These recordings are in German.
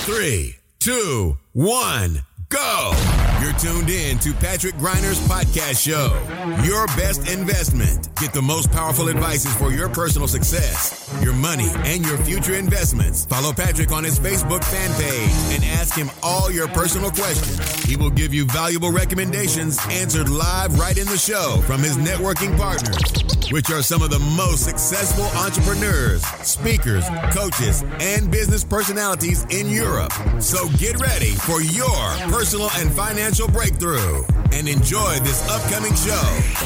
3, 2, 1, go! You're tuned in to Patrick Griner's podcast show. Your best investment. Get the most powerful advices for your personal success, your money, and your future investments. Follow Patrick on his Facebook fan page and ask him all your personal questions. He will give you valuable recommendations answered live right in the show from his networking partners, which are some of the most successful entrepreneurs, speakers, coaches, and business personalities in Europe. So get ready for your personal and financial breakthrough and enjoy this upcoming show.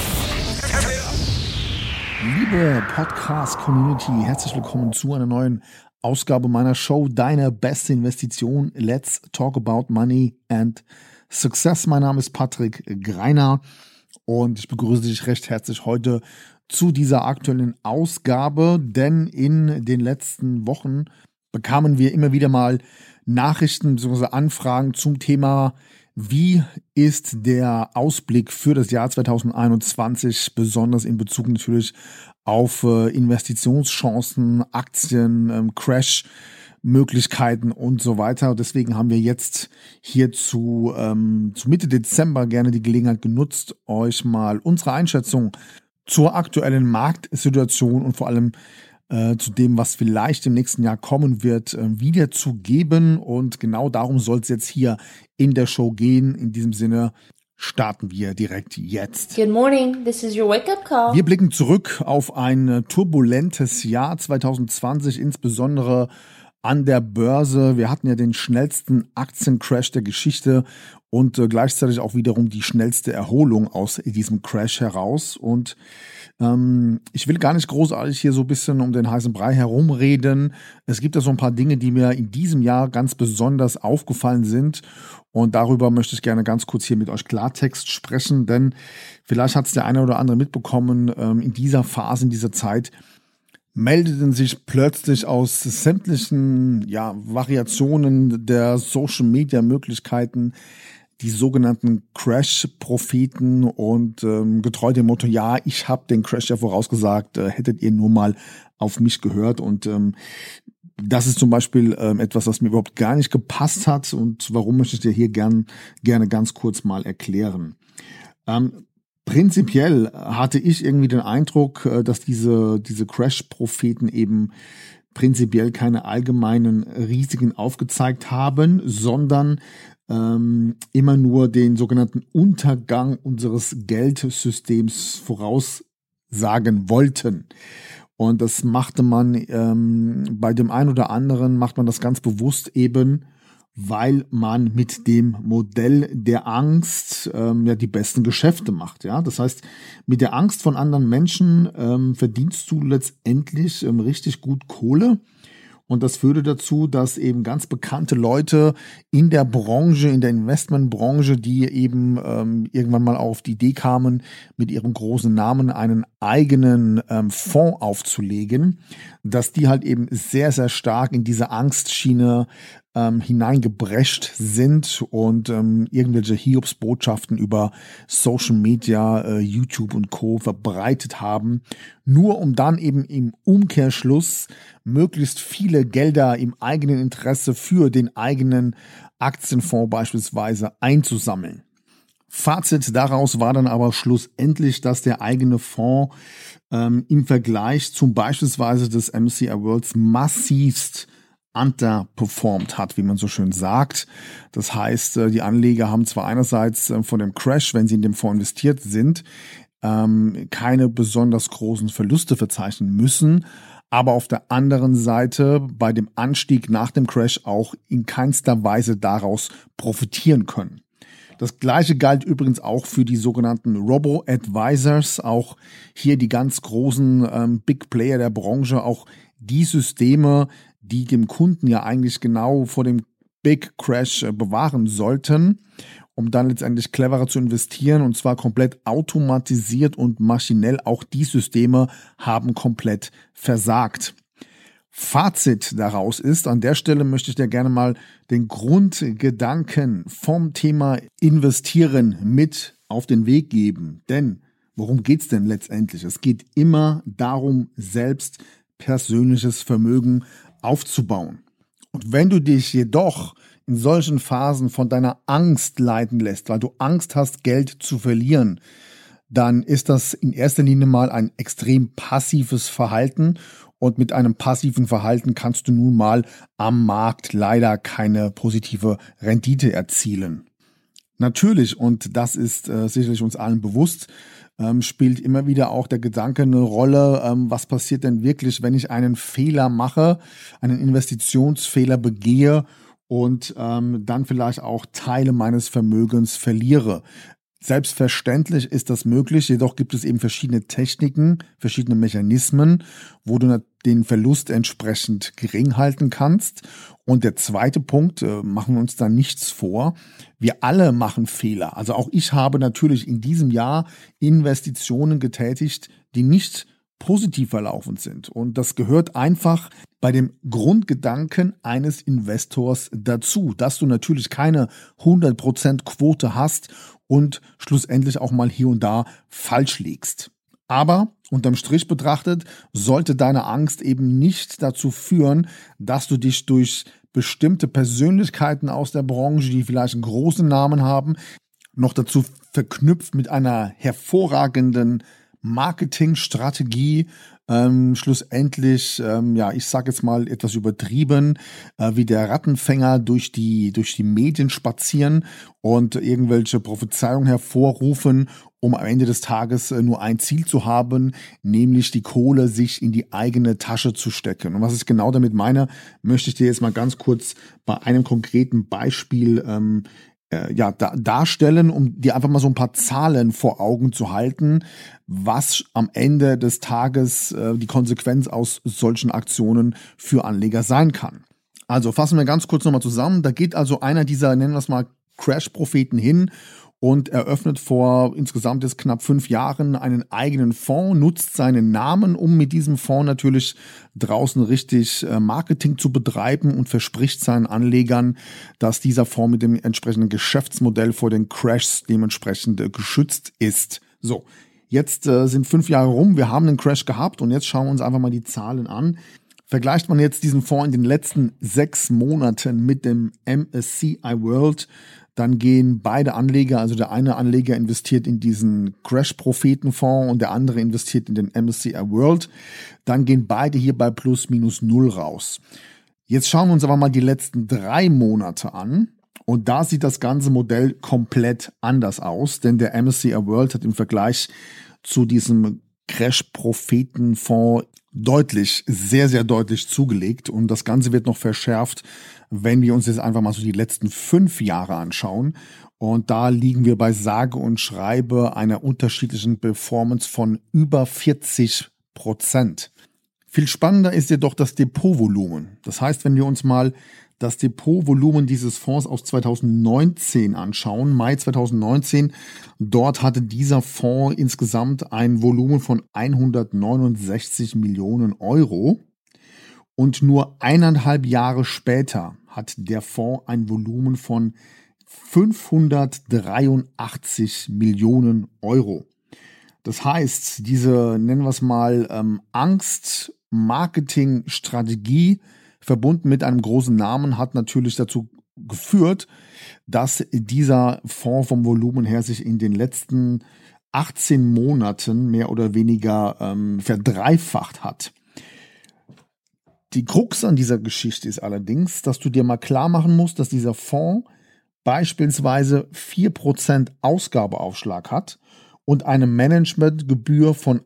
Liebe Podcast-Community, herzlich willkommen zu einer neuen Ausgabe meiner Show Deine beste Investition. Let's talk about money and success. Mein Name ist Patrick Greiner und ich begrüße dich recht herzlich heute zu dieser aktuellen Ausgabe, denn in den letzten Wochen bekamen wir immer wieder mal Nachrichten bzw. Anfragen zum Thema: Wie ist der Ausblick für das Jahr 2021, besonders in Bezug natürlich auf Investitionschancen, Aktien, Crash-Möglichkeiten und so weiter. Deswegen haben wir jetzt hier zu Mitte Dezember gerne die Gelegenheit genutzt, euch mal unsere Einschätzung zur aktuellen Marktsituation und vor allem zu dem, was vielleicht im nächsten Jahr kommen wird, wiederzugeben. Und genau darum soll es jetzt hier in der Show gehen. In diesem Sinne starten wir direkt jetzt. Good morning, this is your wake-up call. Wir blicken zurück auf ein turbulentes Jahr 2020, insbesondere an der Börse. Wir hatten ja den schnellsten Aktiencrash der Geschichte und gleichzeitig auch wiederum die schnellste Erholung aus diesem Crash heraus. Und ich will gar nicht großartig hier so ein bisschen um den heißen Brei herumreden. Es gibt ja so ein paar Dinge, die mir in diesem Jahr ganz besonders aufgefallen sind. Und darüber möchte ich gerne ganz kurz hier mit euch Klartext sprechen, denn vielleicht hat es der eine oder andere mitbekommen, in dieser Phase, in dieser Zeit meldeten sich plötzlich aus sämtlichen Variationen der Social-Media-Möglichkeiten die sogenannten Crash-Propheten und getreu dem Motto, ja, ich habe den Crash ja vorausgesagt, hättet ihr nur mal auf mich gehört. Und das ist zum Beispiel etwas, was mir überhaupt gar nicht gepasst hat und warum möchte ich dir hier gerne ganz kurz mal erklären. Prinzipiell hatte ich irgendwie den Eindruck, dass diese Crash-Propheten eben prinzipiell keine allgemeinen Risiken aufgezeigt haben, sondern immer nur den sogenannten Untergang unseres Geldsystems voraussagen wollten. Und das machte man bei dem einen oder anderen, macht man das ganz bewusst eben, weil man mit dem Modell der Angst die besten Geschäfte macht. Ja, das heißt, mit der Angst von anderen Menschen verdienst du letztendlich richtig gut Kohle. Und das führte dazu, dass eben ganz bekannte Leute in der Branche, in der Investmentbranche, die eben irgendwann mal auf die Idee kamen, mit ihrem großen Namen einen eigenen Fonds aufzulegen, dass die halt eben sehr, sehr stark in diese Angstschiene hineingebrescht sind und irgendwelche Hiobsbotschaften über Social Media, YouTube und Co. verbreitet haben, nur um dann eben im Umkehrschluss möglichst viele Gelder im eigenen Interesse für den eigenen Aktienfonds beispielsweise einzusammeln. Fazit daraus war dann aber schlussendlich, dass der eigene Fonds im Vergleich zum beispielsweise des MSCI Worlds massivst underperformed hat, wie man so schön sagt. Das heißt, die Anleger haben zwar einerseits von dem Crash, wenn sie in dem Fonds investiert sind, keine besonders großen Verluste verzeichnen müssen, aber auf der anderen Seite bei dem Anstieg nach dem Crash auch in keinster Weise daraus profitieren können. Das Gleiche galt übrigens auch für die sogenannten Robo-Advisors, auch hier die ganz großen Big Player der Branche, auch die Systeme, die dem Kunden ja eigentlich genau vor dem Big Crash bewahren sollten, um dann letztendlich cleverer zu investieren, und zwar komplett automatisiert und maschinell. Auch die Systeme haben komplett versagt. Fazit daraus ist, an der Stelle möchte ich dir gerne mal den Grundgedanken vom Thema Investieren mit auf den Weg geben. Denn worum geht's denn letztendlich? Es geht immer darum, selbst persönliches Vermögen aufzubauen. Und wenn du dich jedoch in solchen Phasen von deiner Angst leiten lässt, weil du Angst hast, Geld zu verlieren, dann ist das in erster Linie mal ein extrem passives Verhalten. Und mit einem passiven Verhalten kannst du nun mal am Markt leider keine positive Rendite erzielen. Natürlich, und das ist sicherlich uns allen bewusst, spielt immer wieder auch der Gedanke eine Rolle, was passiert denn wirklich, wenn ich einen Fehler mache, einen Investitionsfehler begehe und dann vielleicht auch Teile meines Vermögens verliere. Selbstverständlich ist das möglich, jedoch gibt es eben verschiedene Techniken, verschiedene Mechanismen, wo du den Verlust entsprechend gering halten kannst. Und der zweite Punkt, machen wir uns da nichts vor, wir alle machen Fehler. Also auch ich habe natürlich in diesem Jahr Investitionen getätigt, die nicht positiv verlaufen sind. Und das gehört einfach bei dem Grundgedanken eines Investors dazu, dass du natürlich keine 100% Quote hast und schlussendlich auch mal hier und da falsch liegst. Aber unterm Strich betrachtet sollte deine Angst eben nicht dazu führen, dass du dich durch bestimmte Persönlichkeiten aus der Branche, die vielleicht einen großen Namen haben, noch dazu verknüpft mit einer hervorragenden Marketingstrategie, schlussendlich, ich sage jetzt mal etwas übertrieben, wie der Rattenfänger durch die Medien spazieren und irgendwelche Prophezeiungen hervorrufen, um am Ende des Tages nur ein Ziel zu haben, nämlich die Kohle sich in die eigene Tasche zu stecken. Und was ich genau damit meine, möchte ich dir jetzt mal ganz kurz bei einem konkreten Beispiel darstellen, um dir einfach mal so ein paar Zahlen vor Augen zu halten, was am Ende des Tages die Konsequenz aus solchen Aktionen für Anleger sein kann. Also fassen wir ganz kurz nochmal zusammen. Da geht also einer dieser, nennen wir es mal, Crash-Propheten hin und eröffnet vor insgesamt jetzt knapp 5 Jahren einen eigenen Fonds, nutzt seinen Namen, um mit diesem Fonds natürlich draußen richtig Marketing zu betreiben und verspricht seinen Anlegern, dass dieser Fonds mit dem entsprechenden Geschäftsmodell vor den Crashs dementsprechend geschützt ist. So, jetzt sind 5 Jahre rum, wir haben einen Crash gehabt und jetzt schauen wir uns einfach mal die Zahlen an. Vergleicht man jetzt diesen Fonds in den letzten 6 Monaten mit dem MSCI World, dann gehen beide Anleger, also der eine Anleger investiert in diesen Crash-Prophetenfonds und der andere investiert in den MSCI World, dann gehen beide hier bei plus minus 0 raus. Jetzt schauen wir uns aber mal die letzten 3 Monate an und da sieht das ganze Modell komplett anders aus, denn der MSCI World hat im Vergleich zu diesem Crash-Prophetenfonds sehr, sehr deutlich zugelegt und das Ganze wird noch verschärft, wenn wir uns jetzt einfach mal so die letzten 5 Jahre anschauen und da liegen wir bei sage und schreibe einer unterschiedlichen Performance von über 40%. Viel spannender ist jedoch das Depotvolumen. Das heißt, wenn wir uns mal das Depotvolumen dieses Fonds aus 2019 anschauen, Mai 2019, dort hatte dieser Fonds insgesamt ein Volumen von 169 Millionen Euro und nur 1,5 Jahre später hat der Fonds ein Volumen von 583 Millionen Euro. Das heißt, diese, nennen wir es mal, Angst-Marketing-Strategie verbunden mit einem großen Namen hat natürlich dazu geführt, dass dieser Fonds vom Volumen her sich in den letzten 18 Monaten mehr oder weniger verdreifacht hat. Die Krux an dieser Geschichte ist allerdings, dass du dir mal klar machen musst, dass dieser Fonds beispielsweise 4% Ausgabeaufschlag hat und eine Managementgebühr von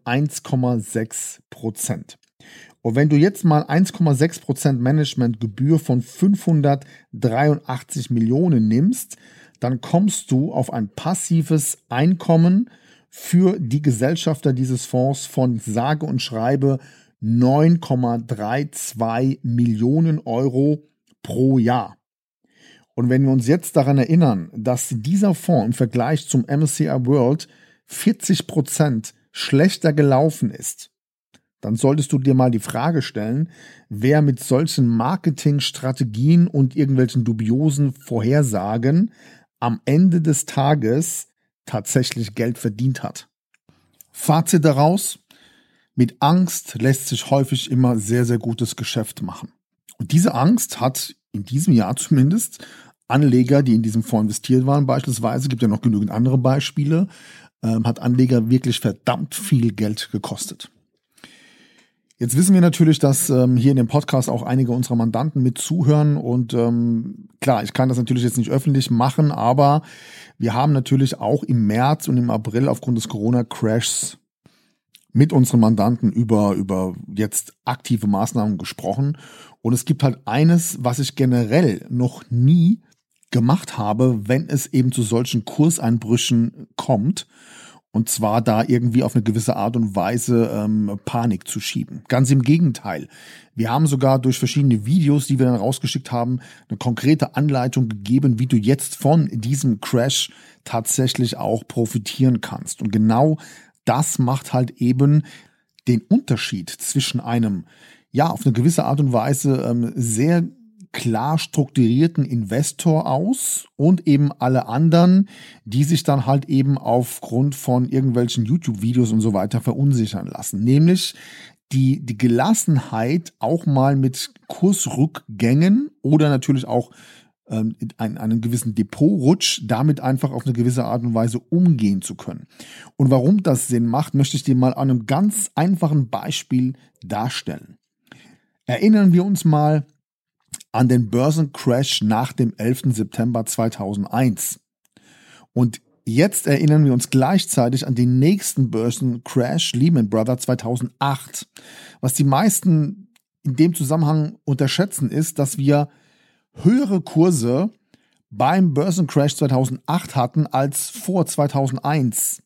1,6%. Und wenn du jetzt mal 1,6% Managementgebühr von 583 Millionen nimmst, dann kommst du auf ein passives Einkommen für die Gesellschafter dieses Fonds von sage und schreibe 9,32 Millionen Euro pro Jahr. Und wenn wir uns jetzt daran erinnern, dass dieser Fonds im Vergleich zum MSCI World 40% schlechter gelaufen ist, dann solltest du dir mal die Frage stellen, wer mit solchen Marketingstrategien und irgendwelchen dubiosen Vorhersagen am Ende des Tages tatsächlich Geld verdient hat. Fazit daraus: Mit Angst lässt sich häufig immer sehr, sehr gutes Geschäft machen. Und diese Angst hat in diesem Jahr zumindest, Anleger, die in diesem Fonds investiert waren beispielsweise, gibt ja noch genügend andere Beispiele, hat Anleger wirklich verdammt viel Geld gekostet. Jetzt wissen wir natürlich, dass hier in dem Podcast auch einige unserer Mandanten mit zuhören und klar, ich kann das natürlich jetzt nicht öffentlich machen, aber wir haben natürlich auch im März und im April aufgrund des Corona-Crashs mit unseren Mandanten über jetzt aktive Maßnahmen gesprochen und es gibt halt eines, was ich generell noch nie gemacht habe, wenn es eben zu solchen Kurseinbrüchen kommt. Und zwar da irgendwie auf eine gewisse Art und Weise Panik zu schieben. Ganz im Gegenteil. Wir haben sogar durch verschiedene Videos, die wir dann rausgeschickt haben, eine konkrete Anleitung gegeben, wie du jetzt von diesem Crash tatsächlich auch profitieren kannst. Und genau das macht halt eben den Unterschied zwischen einem, ja, auf eine gewisse Art und Weise sehr klar strukturierten Investor aus und eben alle anderen, die sich dann halt eben aufgrund von irgendwelchen YouTube-Videos und so weiter verunsichern lassen. Nämlich die Gelassenheit, auch mal mit Kursrückgängen oder natürlich auch einen gewissen Depotrutsch damit einfach auf eine gewisse Art und Weise umgehen zu können. Und warum das Sinn macht, möchte ich dir mal an einem ganz einfachen Beispiel darstellen. Erinnern wir uns mal an den Börsencrash nach dem 11. September 2001. Und jetzt erinnern wir uns gleichzeitig an den nächsten Börsencrash Lehman Brothers 2008. Was die meisten in dem Zusammenhang unterschätzen ist, dass wir höhere Kurse beim Börsencrash 2008 hatten als vor 2001.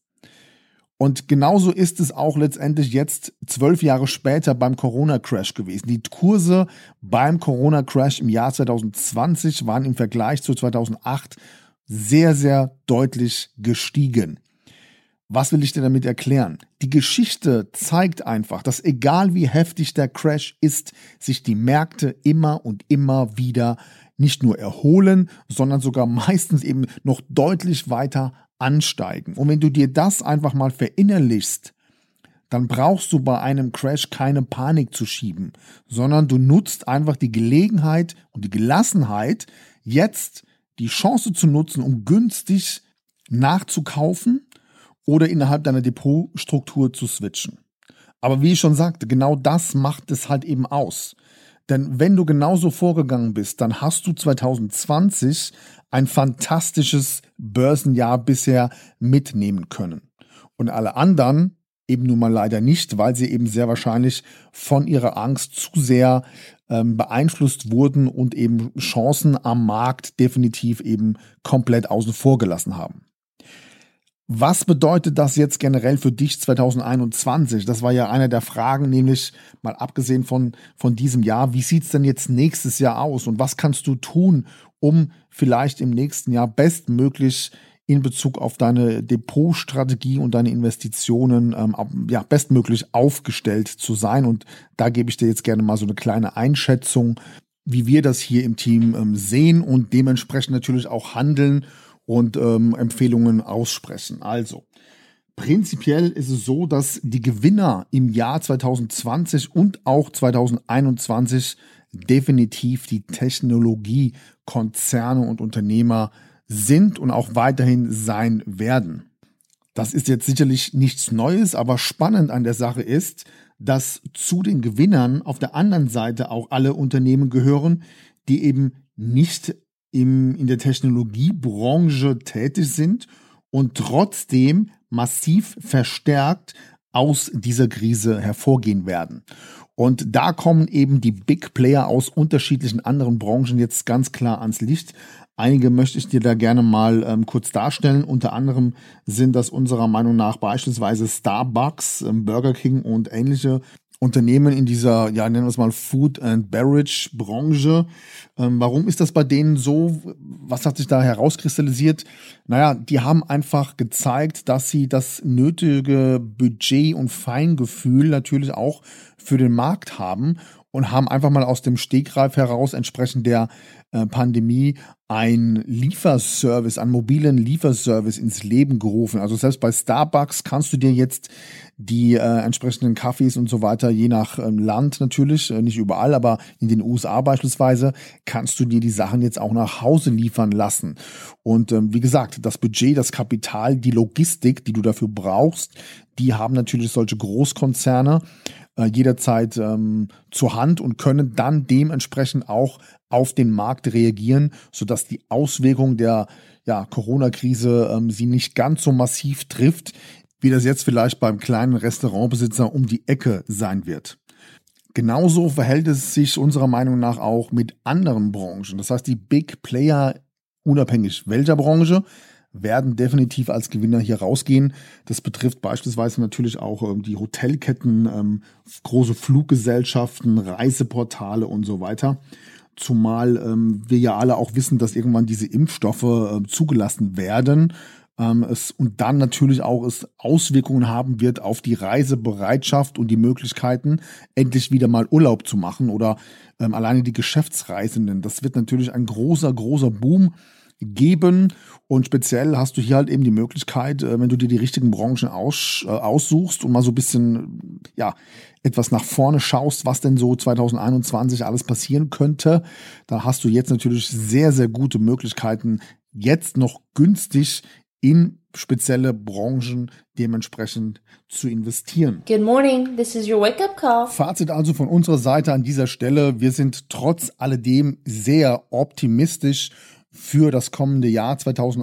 Und genauso ist es auch letztendlich jetzt 12 Jahre später beim Corona-Crash gewesen. Die Kurse beim Corona-Crash im Jahr 2020 waren im Vergleich zu 2008 sehr, sehr deutlich gestiegen. Was will ich dir damit erklären? Die Geschichte zeigt einfach, dass egal wie heftig der Crash ist, sich die Märkte immer und immer wieder nicht nur erholen, sondern sogar meistens eben noch deutlich weiter ansteigen. Und wenn du dir das einfach mal verinnerlichst, dann brauchst du bei einem Crash keine Panik zu schieben, sondern du nutzt einfach die Gelegenheit und die Gelassenheit, jetzt die Chance zu nutzen, um günstig nachzukaufen oder innerhalb deiner Depotstruktur zu switchen. Aber wie ich schon sagte, genau das macht es halt eben aus. Denn wenn du genauso vorgegangen bist, dann hast du 2020 ein fantastisches Börsenjahr bisher mitnehmen können. Und alle anderen eben nun mal leider nicht, weil sie eben sehr wahrscheinlich von ihrer Angst zu sehr beeinflusst wurden und eben Chancen am Markt definitiv eben komplett außen vor gelassen haben. Was bedeutet das jetzt generell für dich 2021? Das war ja eine der Fragen, nämlich mal abgesehen von diesem Jahr, wie sieht es denn jetzt nächstes Jahr aus und was kannst du tun, um vielleicht im nächsten Jahr bestmöglich in Bezug auf deine Depotstrategie und deine Investitionen bestmöglich aufgestellt zu sein? Und da gebe ich dir jetzt gerne mal so eine kleine Einschätzung, wie wir das hier im Team sehen und dementsprechend natürlich auch handeln und Empfehlungen aussprechen. Also, prinzipiell ist es so, dass die Gewinner im Jahr 2020 und auch 2021 definitiv die Technologiekonzerne und Unternehmer sind und auch weiterhin sein werden. Das ist jetzt sicherlich nichts Neues, aber spannend an der Sache ist, dass zu den Gewinnern auf der anderen Seite auch alle Unternehmen gehören, die eben nicht in der Technologiebranche tätig sind und trotzdem massiv verstärkt aus dieser Krise hervorgehen werden. Und da kommen eben die Big Player aus unterschiedlichen anderen Branchen jetzt ganz klar ans Licht. Einige möchte ich dir da gerne mal kurz darstellen. Unter anderem sind das unserer Meinung nach beispielsweise Starbucks, Burger King und ähnliche Unternehmen in dieser, ja, nennen wir es mal Food and Beverage Branche. Warum ist das bei denen so? Was hat sich da herauskristallisiert? Naja, die haben einfach gezeigt, dass sie das nötige Budget und Feingefühl natürlich auch für den Markt haben und haben einfach mal aus dem Stegreif heraus entsprechend der Pandemie ein Lieferservice, einen mobilen Lieferservice ins Leben gerufen. Also selbst bei Starbucks kannst du dir jetzt die entsprechenden Kaffees und so weiter, je nach Land natürlich, nicht überall, aber in den USA beispielsweise, kannst du dir die Sachen jetzt auch nach Hause liefern lassen. Und wie gesagt, das Budget, das Kapital, die Logistik, die du dafür brauchst, die haben natürlich solche Großkonzerne jederzeit zur Hand und können dann dementsprechend auch auf den Markt reagieren, sodass die Auswirkung der Corona-Krise sie nicht ganz so massiv trifft, wie das jetzt vielleicht beim kleinen Restaurantbesitzer um die Ecke sein wird. Genauso verhält es sich unserer Meinung nach auch mit anderen Branchen. Das heißt, die Big Player, unabhängig welcher Branche, werden definitiv als Gewinner hier rausgehen. Das betrifft beispielsweise natürlich auch die Hotelketten, große Fluggesellschaften, Reiseportale und so weiter. Zumal wir ja alle auch wissen, dass irgendwann diese Impfstoffe zugelassen werden. Und dann natürlich auch es Auswirkungen haben wird auf die Reisebereitschaft und die Möglichkeiten, endlich wieder mal Urlaub zu machen oder alleine die Geschäftsreisenden. Das wird natürlich ein großer Boom geben und speziell hast du hier halt eben die Möglichkeit, wenn du dir die richtigen Branchen aussuchst und mal so ein bisschen etwas nach vorne schaust, was denn so 2021 alles passieren könnte, da hast du jetzt natürlich sehr, sehr gute Möglichkeiten, jetzt noch günstig in spezielle Branchen dementsprechend zu investieren. Good morning, this is your wake-up call. Fazit also von unserer Seite an dieser Stelle, wir sind trotz alledem sehr optimistisch für das kommende Jahr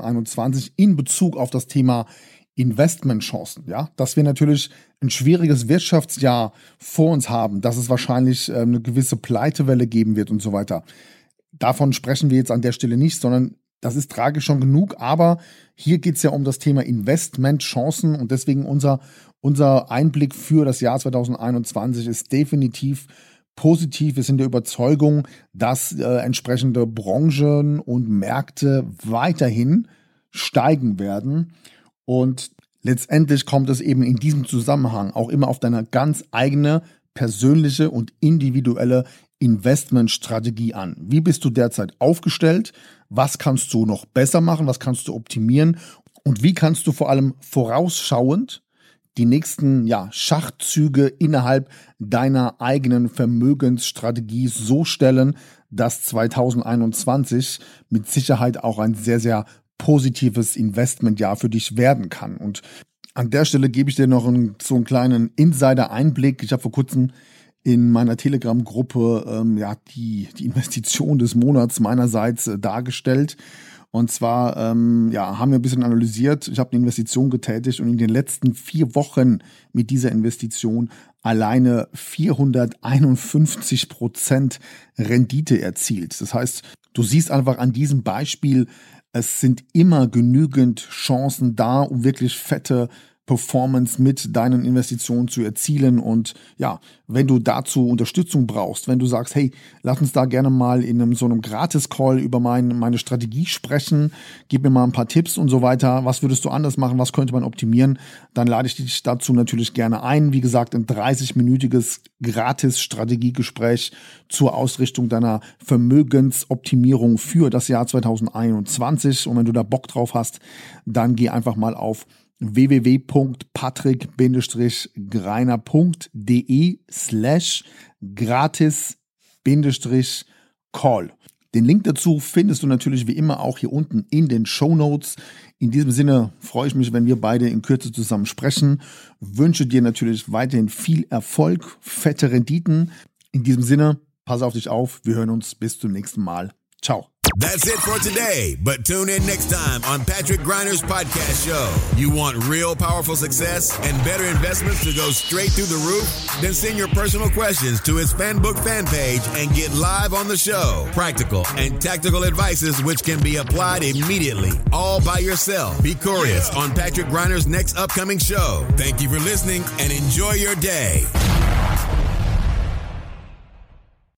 2021 in Bezug auf das Thema Investmentchancen. Ja, dass wir natürlich ein schwieriges Wirtschaftsjahr vor uns haben, dass es wahrscheinlich eine gewisse Pleitewelle geben wird und so weiter. Davon sprechen wir jetzt an der Stelle nicht, sondern das ist tragisch schon genug, aber hier geht es ja um das Thema Investmentchancen und deswegen unser Einblick für das Jahr 2021 ist definitiv positiv. Wir sind der Überzeugung, dass entsprechende Branchen und Märkte weiterhin steigen werden und letztendlich kommt es eben in diesem Zusammenhang auch immer auf deine ganz eigene, persönliche und individuelle Investmentstrategie an. Wie bist du derzeit aufgestellt? Was kannst du noch besser machen? Was kannst du optimieren? Und wie kannst du vor allem vorausschauend die nächsten Schachzüge innerhalb deiner eigenen Vermögensstrategie so stellen, dass 2021 mit Sicherheit auch ein sehr, sehr positives Investmentjahr für dich werden kann. Und an der Stelle gebe ich dir noch so einen kleinen Insider-Einblick. Ich habe vor kurzem in meiner Telegram-Gruppe die Investition des Monats meinerseits dargestellt. Und zwar haben wir ein bisschen analysiert. Ich habe eine Investition getätigt und in den letzten 4 Wochen mit dieser Investition alleine 451% Rendite erzielt. Das heißt, du siehst einfach an diesem Beispiel, es sind immer genügend Chancen da, um wirklich fette Performance mit deinen Investitionen zu erzielen. Und wenn du dazu Unterstützung brauchst, wenn du sagst, hey, lass uns da gerne mal in so einem Gratis-Call über meine Strategie sprechen, gib mir mal ein paar Tipps und so weiter, was würdest du anders machen, was könnte man optimieren, dann lade ich dich dazu natürlich gerne ein. Wie gesagt, ein 30-minütiges Gratis-Strategiegespräch zur Ausrichtung deiner Vermögensoptimierung für das Jahr 2021. Und wenn du da Bock drauf hast, dann geh einfach mal auf www.patrick-greiner.de/gratis-call. Den Link dazu findest du natürlich wie immer auch hier unten in den Shownotes. In diesem Sinne freue ich mich, wenn wir beide in Kürze zusammen sprechen. Wünsche dir natürlich weiterhin viel Erfolg, fette Renditen. In diesem Sinne, pass auf dich auf. Wir hören uns bis zum nächsten Mal. Ciao. That's it for today, but tune in next time on Patrick Greiner's podcast show. You want real powerful success and better investments to go straight through the roof? Then send your personal questions to his Fanbook fan page and get live on the show. Practical and tactical advices which can be applied immediately, all by yourself. Be curious on Patrick Greiner's next upcoming show. Thank you for listening and enjoy your day.